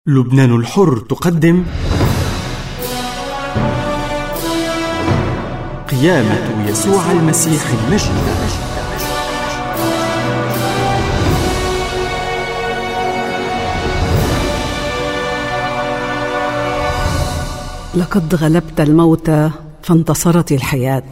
لبنان الحر تقدم قيامة يسوع المسيح المجيد. لقد غلبت الموت فانتصرت الحياة.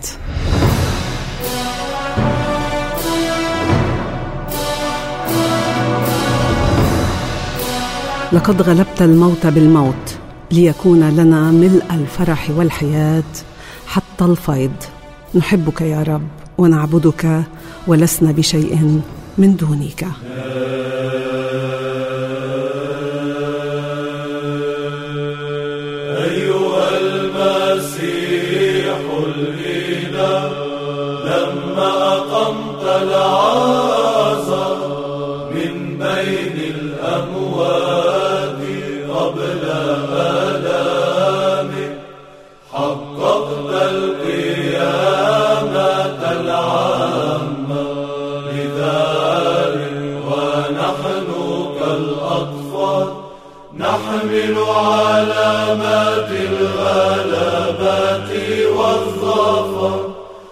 لقد غلبت الموت بالموت ليكون لنا ملء الفرح والحياة حتى الفيض. نحبك يا رب ونعبدك ولسنا بشيء من دونك. أيها المسيح الإله لما أقمت العازر من بين الأموات قبل آلامه حققت القيامة العامة لذلك ونحن كالأطفال نحمل علامات الغلبة والظفر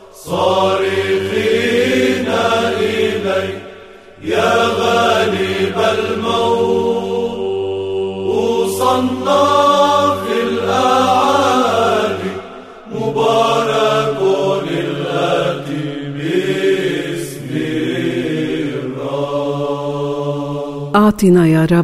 صارخين إليك يا غالب الموت. وصلنا في الأعالي مبارك الآتي باسم الرب. أعطنا يا رب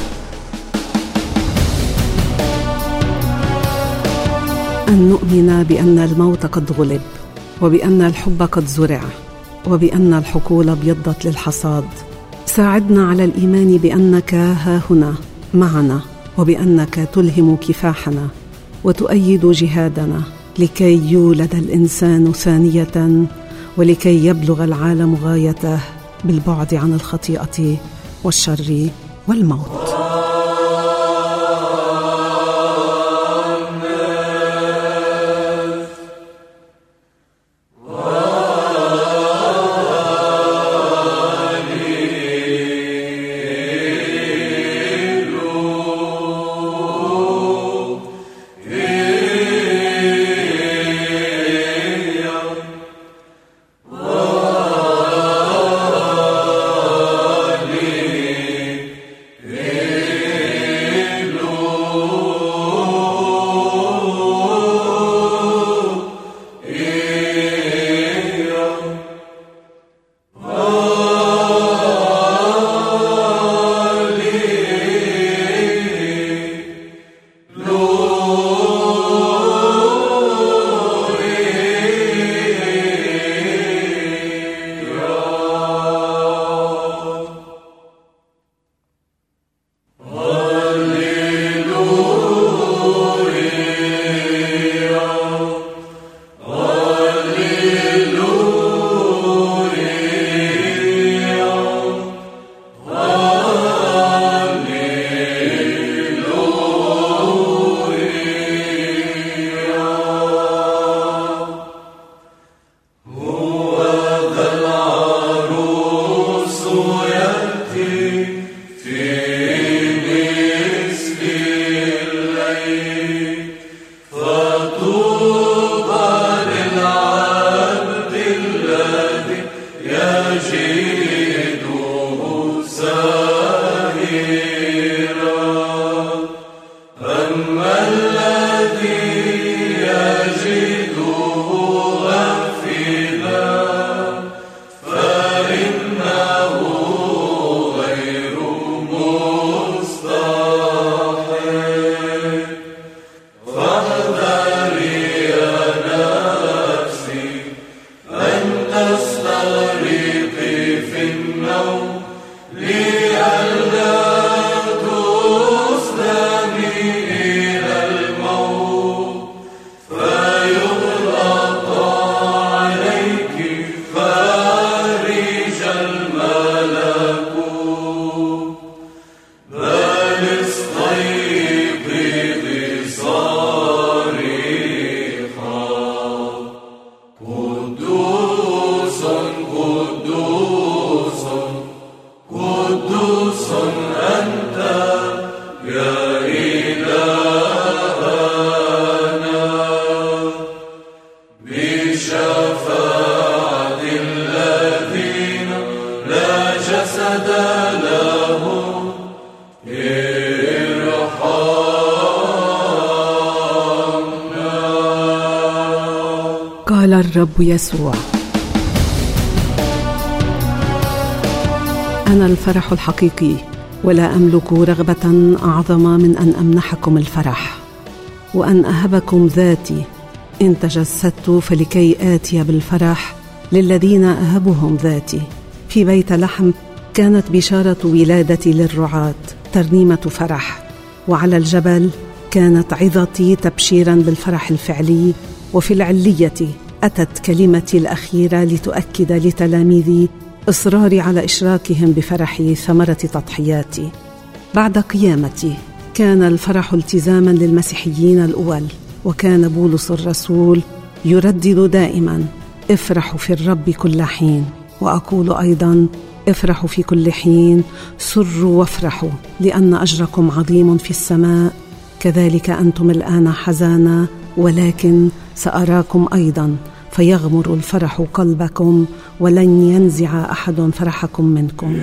أن نؤمن بأن الموت قد غلب، وبأن الحب قد زرع، وبأن الحقول ابيضت للحصاد. ساعدنا على الإيمان بأنك ها هنا معنا، وبأنك تلهم كفاحنا وتؤيد جهادنا لكي يولد الإنسان ثانية، ولكي يبلغ العالم غايته بالبعد عن الخطيئة والشر والموت. Yeah. الرب يسوع. أنا الفرح الحقيقي، ولا أملك رغبة أعظم من أن أمنحكم الفرح وأن أهبكم ذاتي. إن تجسدت فلكي آتي بالفرح للذين أهبهم ذاتي. في بيت لحم كانت بشارة ولادتي للرعاة ترنيمة فرح، وعلى الجبل كانت عظتي تبشيرا بالفرح الفعلي، وفي العلية أتت كلمتي الأخيرة لتؤكد لتلاميذي إصراري على إشراكهم بفرحي ثمرة تضحياتي. بعد قيامتي كان الفرح التزاما للمسيحيين الأول، وكان بولس الرسول يردد دائما: افرحوا في الرب كل حين. وأقول أيضا: افرحوا في كل حين، سروا وافرحوا، لأن أجركم عظيم في السماء. كذلك أنتم الآن حزانا، ولكن سأراكم أيضا، فيغمر الفرح قلبكم، ولن ينزع أحد فرحكم منكم.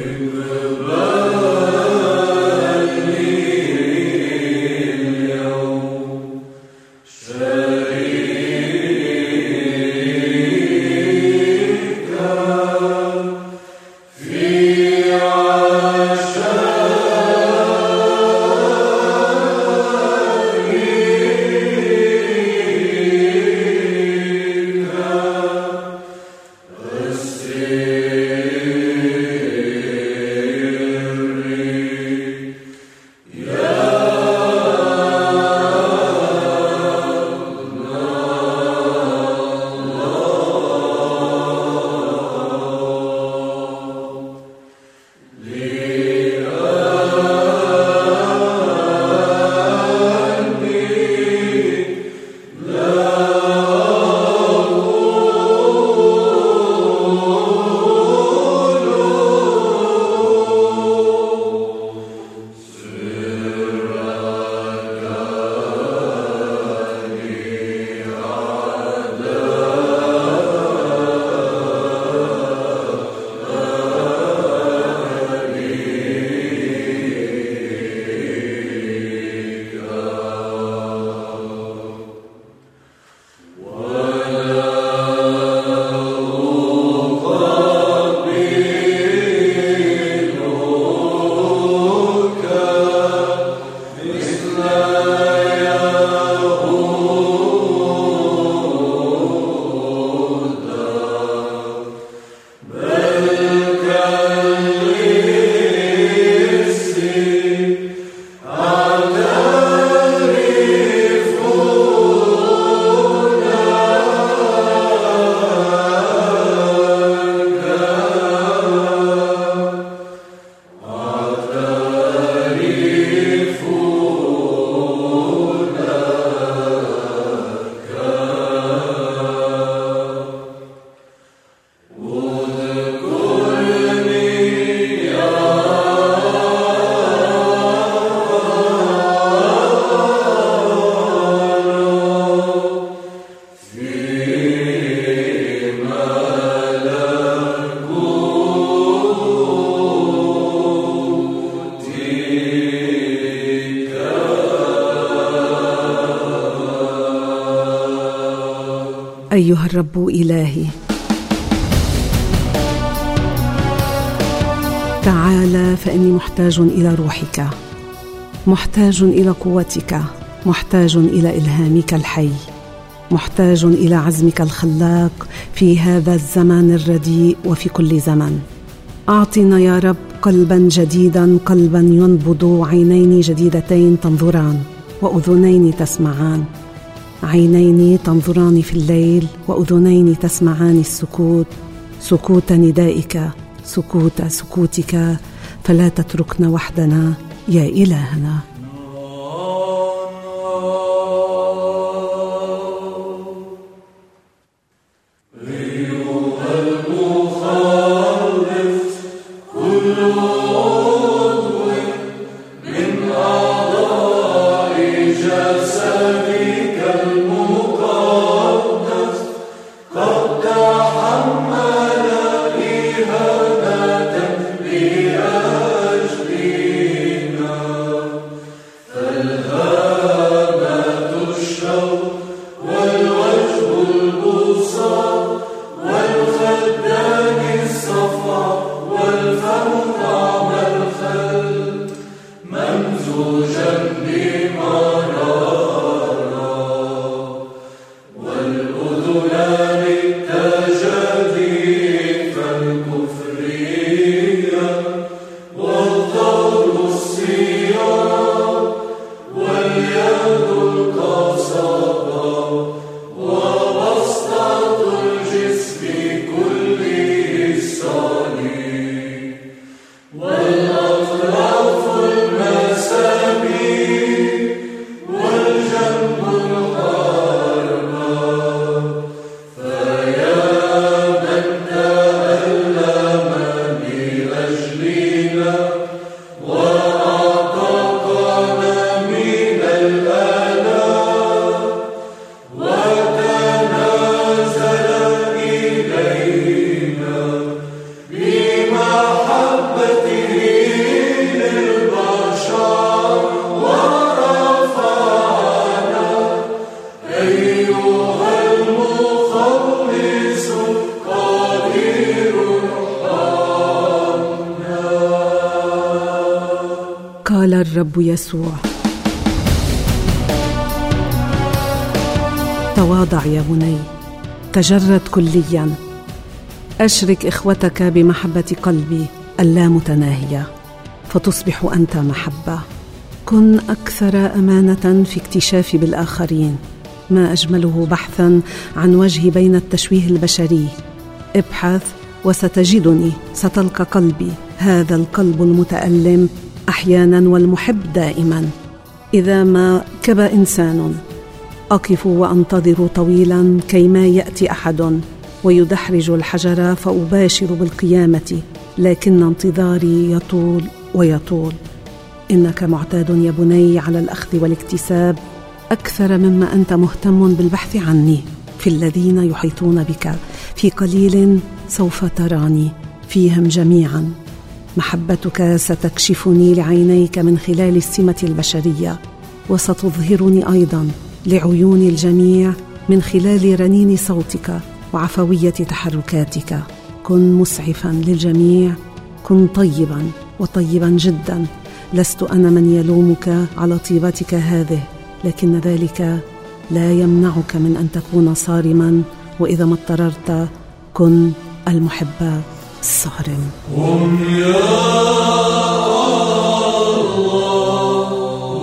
أيها الرب إلهي، تعال فإني محتاج إلى روحك، محتاج إلى قوتك، محتاج إلى إلهامك الحي، محتاج إلى عزمك الخلاق في هذا الزمان الرديء وفي كل زمن. أعطنا يا رب قلبا جديدا، قلبا ينبض، عينين جديدتين تنظران وأذنين تسمعان، عينين تنظران في الليل وأذنين تسمعان السكوت، سكوت ندائك، سكوت سكوتك، فلا تتركنا وحدنا يا إلهنا. قال الرب يسوع: تواضع يا بني، تجرد كليا، أشرك إخوتك بمحبة قلبي اللامتناهية فتصبح أنت محبة. كن أكثر أمانة في اكتشاف بالآخرين، ما أجمله بحثا عن وجهي بين التشويه البشري. ابحث وستجدني، ستلقى قلبي، هذا القلب المتألم أحيانا والمحب دائما. إذا ما كبى إنسان أقف وأنتظر طويلا كيما يأتي أحد ويدحرج الحجر فأباشر بالقيامة، لكن انتظاري يطول ويطول. إنك معتاد يا بني على الأخذ والاكتساب أكثر مما أنت مهتم بالبحث عني في الذين يحيطون بك. في قليل سوف تراني فيهم جميعا. محبتك ستكشفني لعينيك من خلال السمة البشرية، وستظهرني أيضا لعيون الجميع من خلال رنين صوتك وعفوية تحركاتك. كن مسعفا للجميع، كن طيبا وطيبا جدا. لست أنا من يلومك على طيبتك هذه، لكن ذلك لا يمنعك من أن تكون صارما، وإذا ما اضطررت كن المحب الصارم. قم يا الله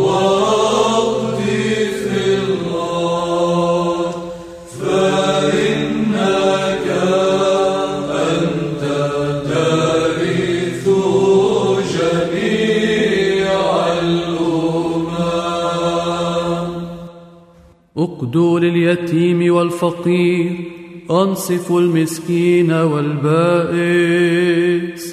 واقضي في الأرض، فإنك أنت ترث جميع الأمم. اقدوا لليتيم والفقير، أنصفوا المسكين والبائس.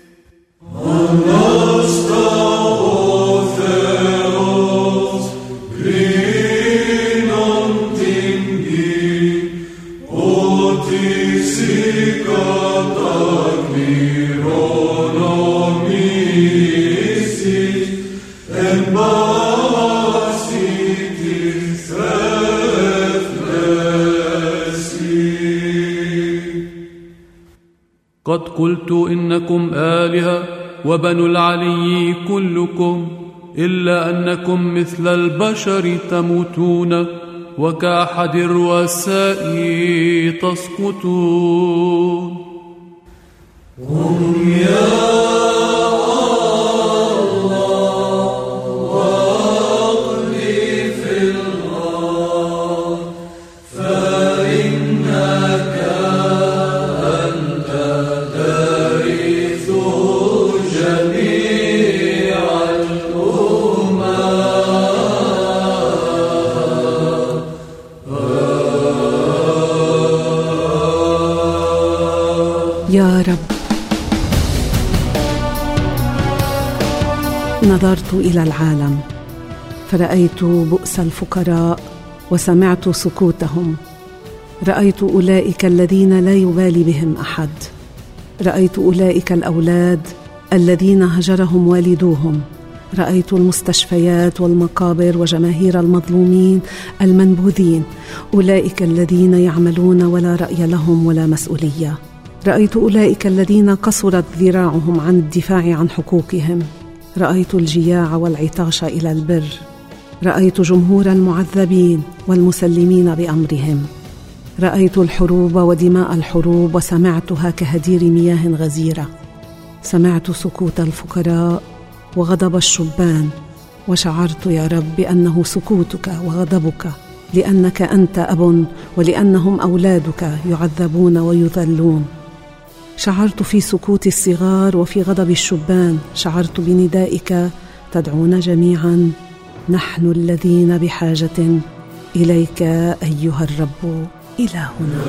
قد قلت إنكم آلهة وبنو العلي كلكم، إلا أنكم مثل البشر تموتون وكأحد الرؤساء تسقطون. قم يا يا رب، نظرت إلى العالم فرأيت بؤس الفقراء وسمعت سكوتهم. رأيت أولئك الذين لا يبالي بهم أحد. رأيت أولئك الأولاد الذين هجرهم والدوهم. رأيت المستشفيات والمقابر وجماهير المظلومين المنبوذين، أولئك الذين يعملون ولا رأي لهم ولا مسؤولية. رأيت أولئك الذين قصرت ذراعهم عن الدفاع عن حقوقهم. رأيت الجياع والعطاش إلى البر، رأيت جمهور المعذبين والمسلمين بأمرهم، رأيت الحروب ودماء الحروب وسمعتها كهدير مياه غزيرة، سمعت سكوت الفقراء وغضب الشبان، وشعرت يا رب بأنه سكوتك وغضبك، لأنك أنت أب ولأنهم أولادك يعذبون ويذلون. شعرت في سكوت الصغار وفي غضب الشبان، شعرت بندائك تدعون جميعا: نحن الذين بحاجة إليك أيها الرب إلهنا.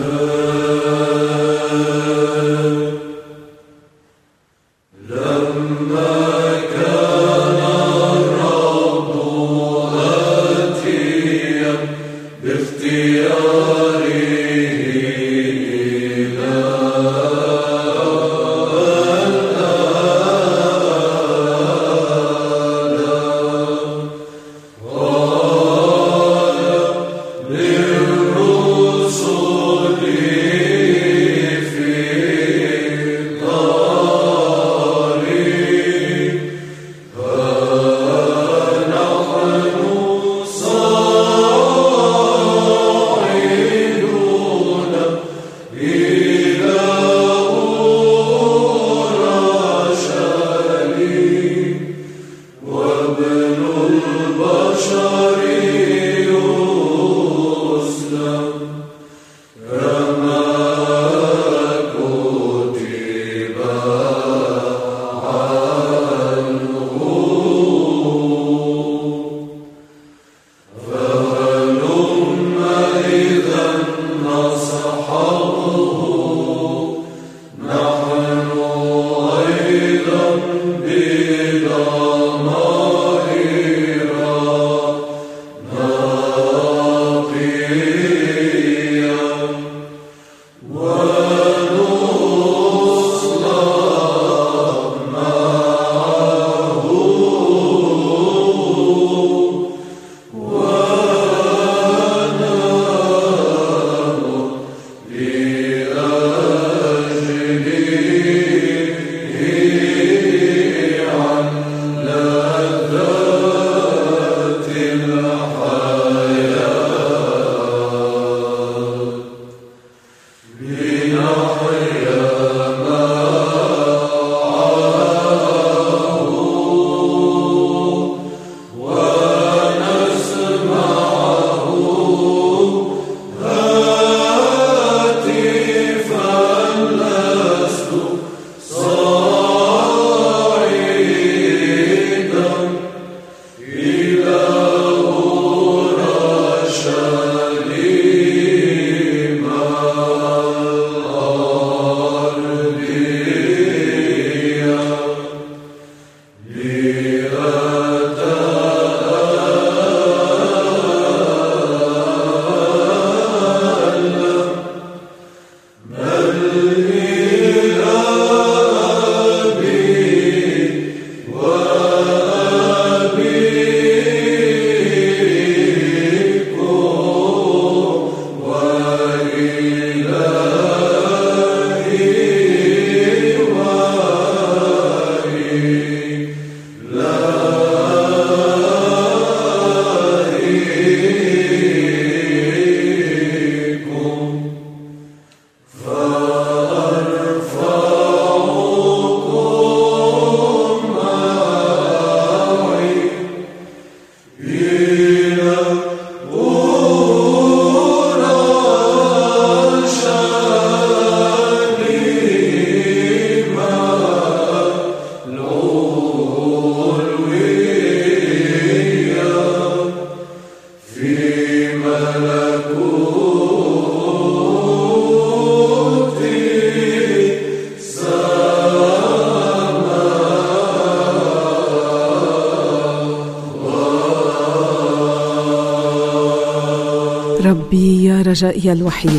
ربي يا رجائي الوحيد،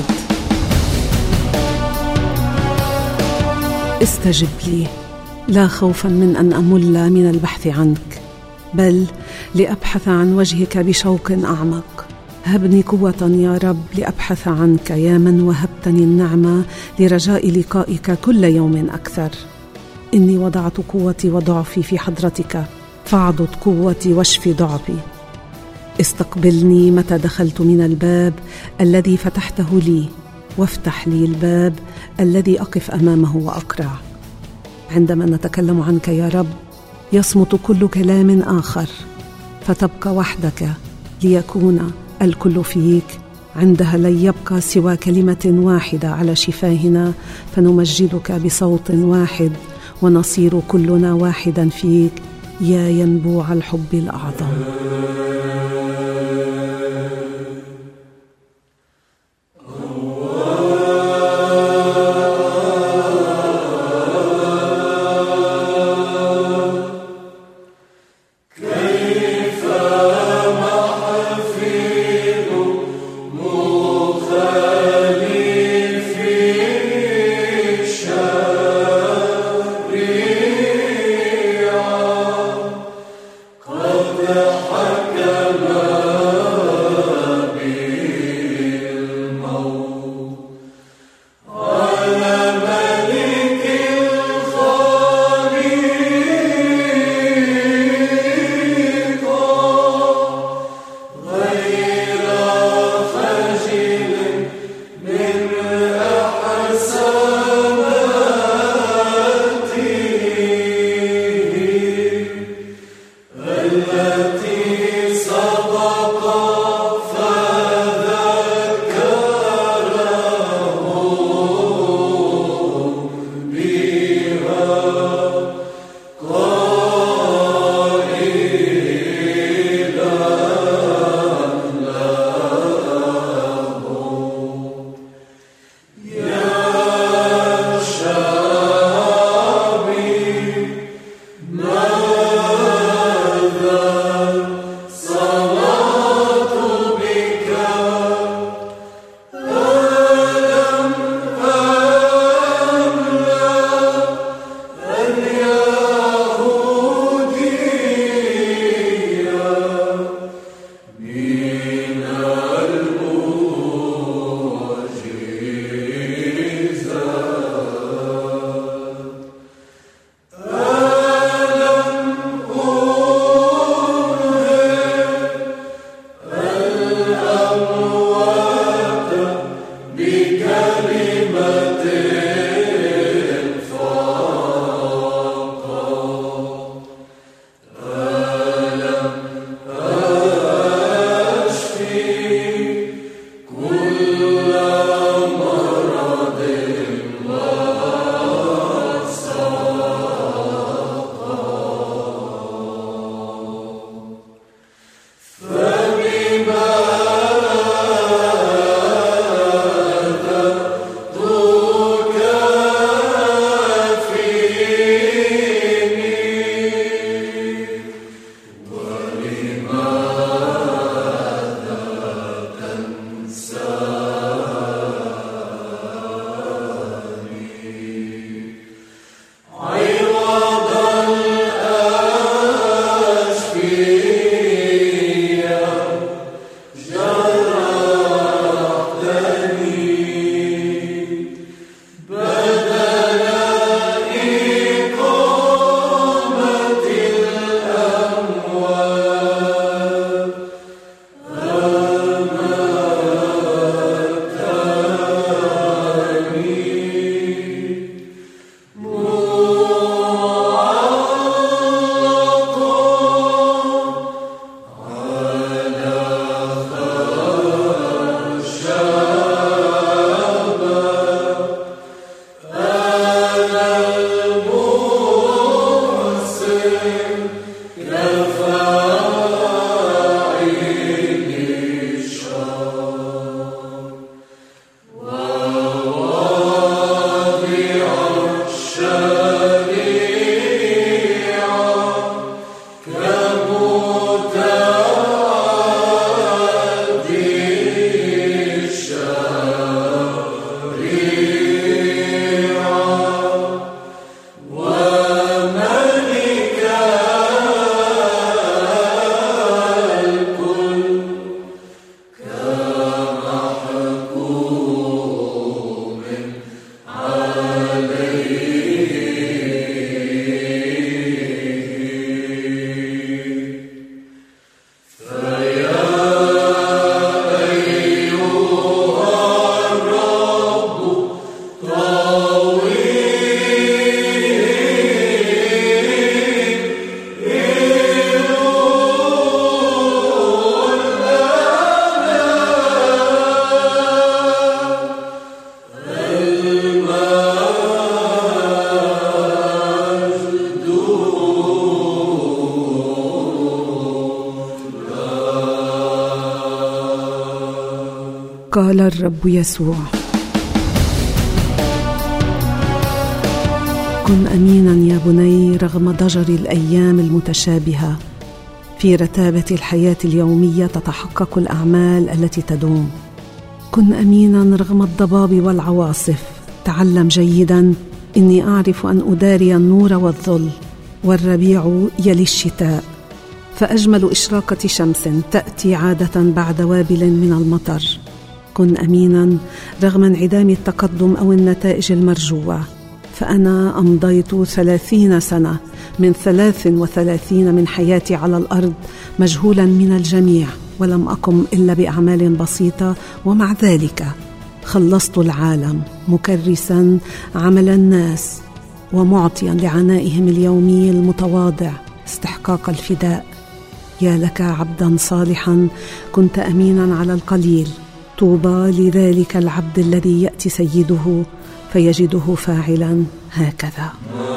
استجب لي، لا خوفا من أن أمل من البحث عنك، بل لأبحث عن وجهك بشوق أعمق. هبني قوة يا رب لأبحث عنك، يا من وهبتني النعمة لرجاء لقائك كل يوم أكثر. إني وضعت قوتي وضعفي في حضرتك، فاعضد قوتي واشفي ضعفي. استقبلني متى دخلت من الباب الذي فتحته لي، وافتح لي الباب الذي أقف أمامه وأقرع. عندما نتكلم عنك يا رب يصمت كل كلام آخر، فتبقى وحدك ليكون الكل فيك. عندها لن يبقى سوى كلمة واحدة على شفاهنا، فنمجدك بصوت واحد ونصير كلنا واحدا فيك يا ينبوع الحب الأعظم. قد حكم وقال الرب يسوع: كن أمينا يا بني رغم ضجر الأيام المتشابهة. في رتابة الحياة اليومية تتحقق الأعمال التي تدوم. كن أمينا رغم الضباب والعواصف. تعلم جيدا إني أعرف أن أداري النور والظل، والربيع يلي الشتاء، فأجمل إشراقة شمس تأتي عادة بعد وابل من المطر. كن أمينا رغم انعدام التقدم أو النتائج المرجوة، فأنا أمضيت 30 سنة من 33 من حياتي على الأرض مجهولا من الجميع، ولم أقم إلا بأعمال بسيطة، ومع ذلك خلصت العالم مكرسا عمل الناس ومعطيا لعنائهم اليومي المتواضع استحقاق الفداء. يا لك عبدا صالحا كنت أمينا على القليل، طوبى لذلك العبد الذي يأتي سيده فيجده فاعلا هكذا.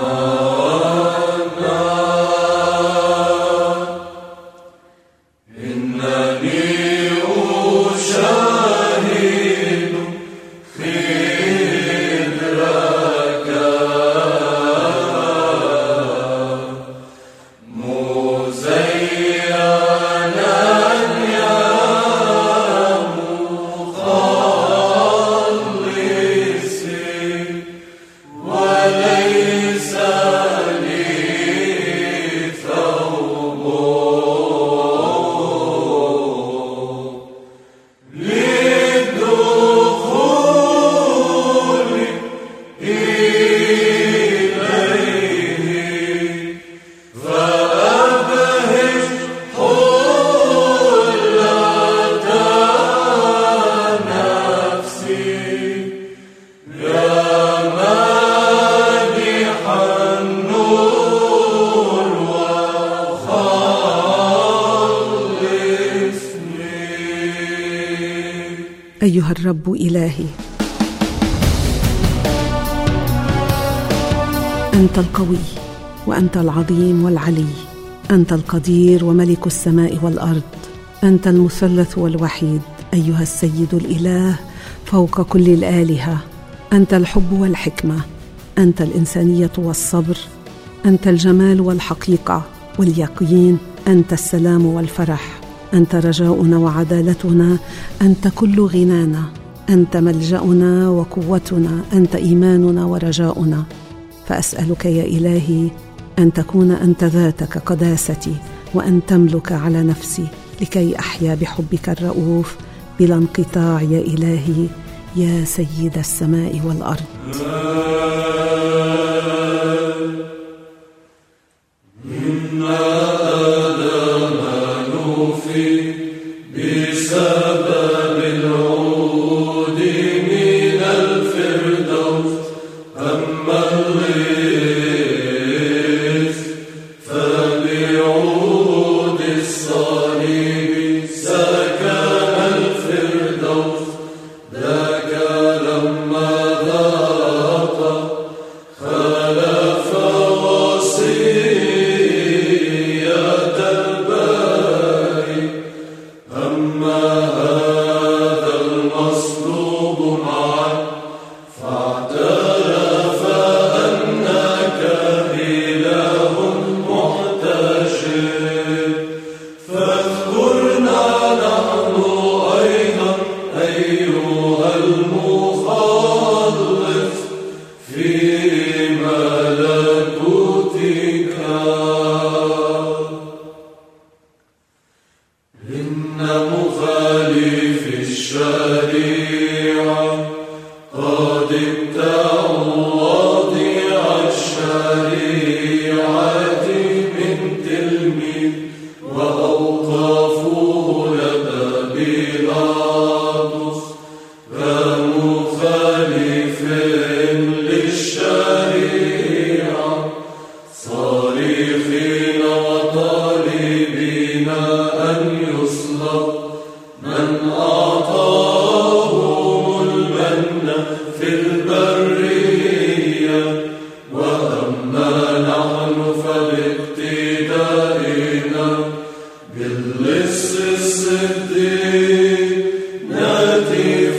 أيها الرب إلهي، أنت القوي وأنت العظيم والعلي، أنت القدير وملك السماء والأرض، أنت المثلث والوحيد أيها السيد الإله فوق كل الآلهة. أنت الحب والحكمة، أنت الإنسانية والصبر، أنت الجمال والحقيقة واليقين، أنت السلام والفرح، أنت رجاؤنا وعدالتنا، أنت كل غنانا، أنت ملجأنا وقوتنا، أنت إيماننا ورجاؤنا. فأسألك يا إلهي أن تكون أنت ذاتك قداستي، وأن تملك على نفسي لكي أحيا بحبك الرؤوف بلا انقطاع يا إلهي يا سيد السماء والأرض. بسبب العود من الفردوس أما الليث فبعود الصليب سكن الفردوس. ذاك لما ذاق خلف وصية الباري. أما هذا المصلوب معك فاعترف أنك إله محتشم. فاذكرنا نحن أيضا أيها المخلص في ملكوتك. إن مخالف الشريعة قد ابتعوا واضع الشريعة من تلميذ وأوقفوا لدى بيلاطس كمخالف للشريعة، صارخين وطالبين أن يصلب من أعطاهم المن في البرية. وأما نحن فباقتدائنا باللص الصديق نأتي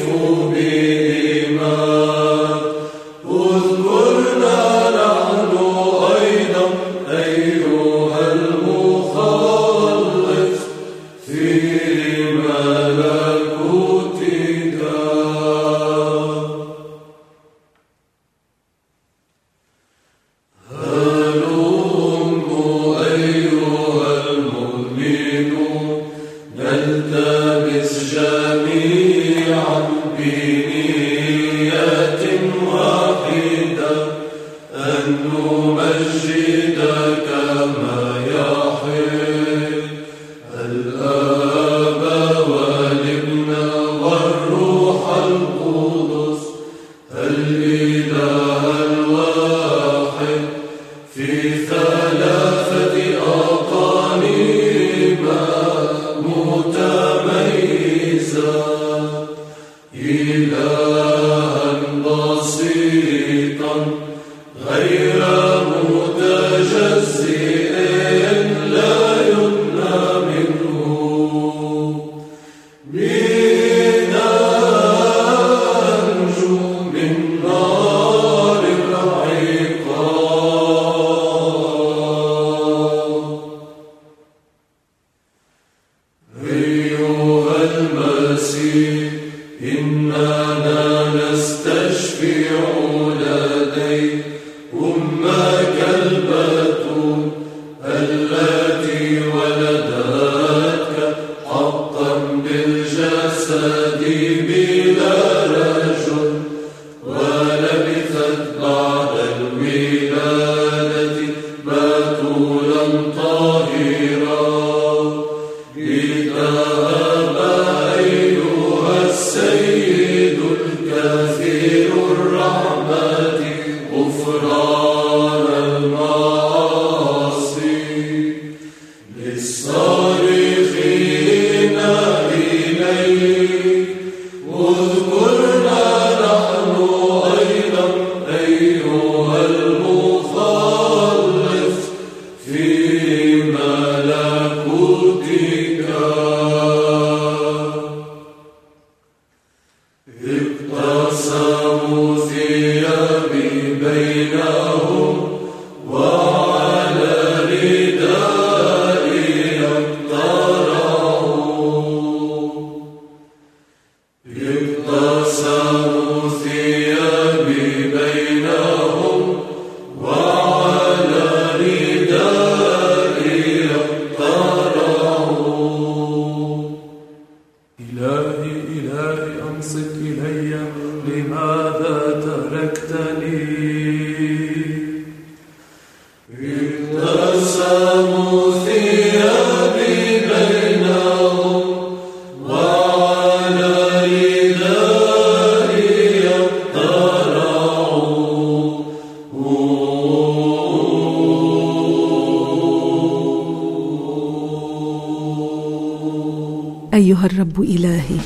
أيها الرب إلهي،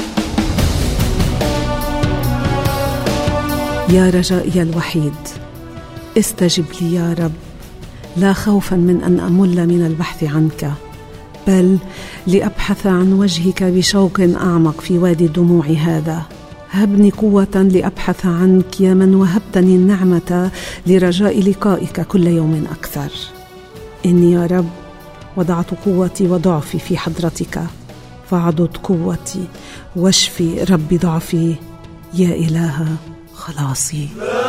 يا رجائي الوحيد، استجب لي يا رب، لا خوفا من أن أمل من البحث عنك، بل لأبحث عن وجهك بشوق أعمق في وادي الدموع هذا. هبني قوة لأبحث عنك يا من وهبتني النعمة لرجاء لقائك كل يوم أكثر. إني يا رب وضعت قوتي وضعفي في حضرتك، فاعضد قوتي واشفي ربي ضعفي يا إله خلاصي.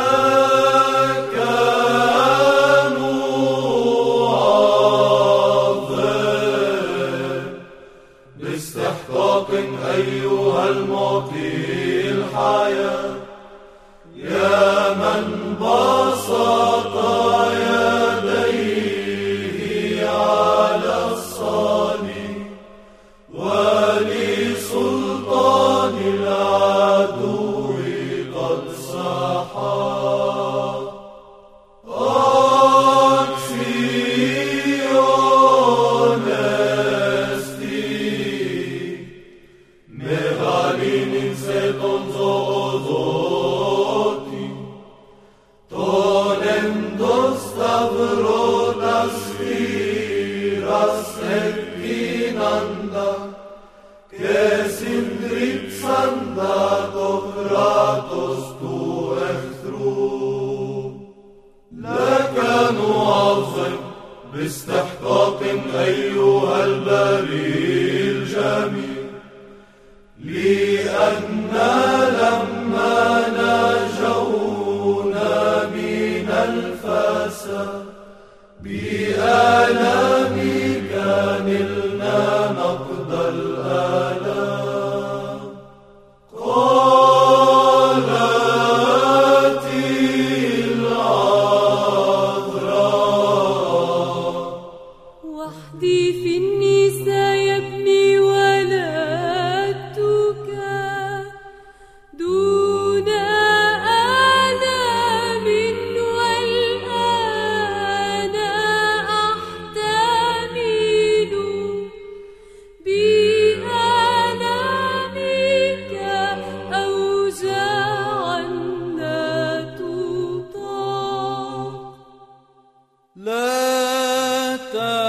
باستحقاق أيها المعطي الحياة، يا من بسط يديه على الصليب ولسلطان العدو قد سحق. باستحقاق أيها البريء جميل، لأننا لما نجونا من الفساد بآلامك نلنا نقض الآلام. قالت العذراء وحدي في النساء يا ابني ولدتك دون آلام، والآن أحتمل بآلامك أوجاعا لا تطاق. لا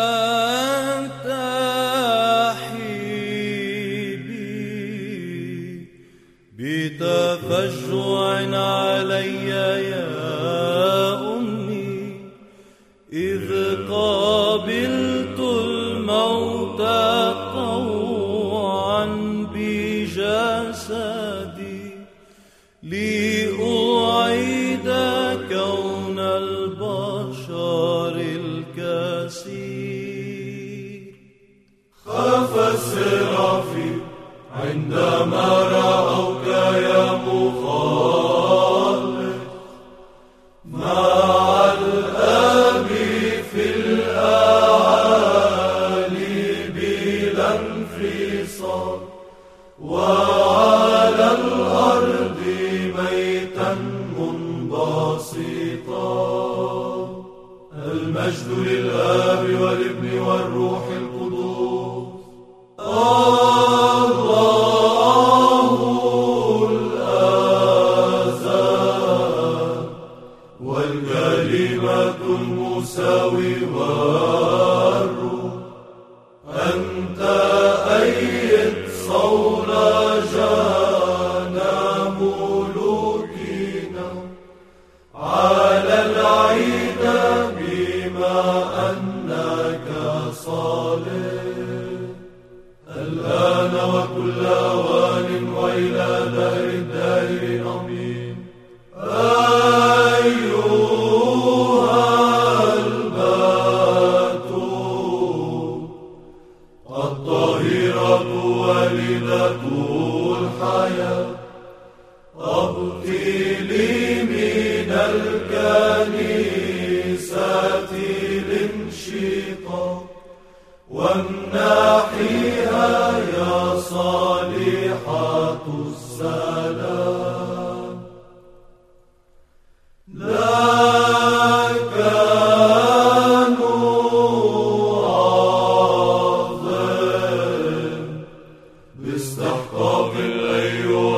تنتحي بي بتفجع علي يا أمي، إذ قابلت الموت طوعا بجسدي لأعيد كون البشر الكثير. خاف السرافي عندما رأوك يا مخلص مع الآب في الأعالي بلا انفصال، وعلى الأرض ميتا منبسطا. المجد للآب والابن والروح القدوس. الله الآزال والكلمة المساوي والروح. أنت أيد صول جانا ملوكنا على العيد بما أنك صالح، الآن وكل أوان وإلى دهر الداهرين آمين. أيها البتول الطاهرة والدة الحياة، أبطلي من الكنيسة الانشقاق، وامنحيها يا صالحة السلام. لا كانوا عظيم باستحقاق أيها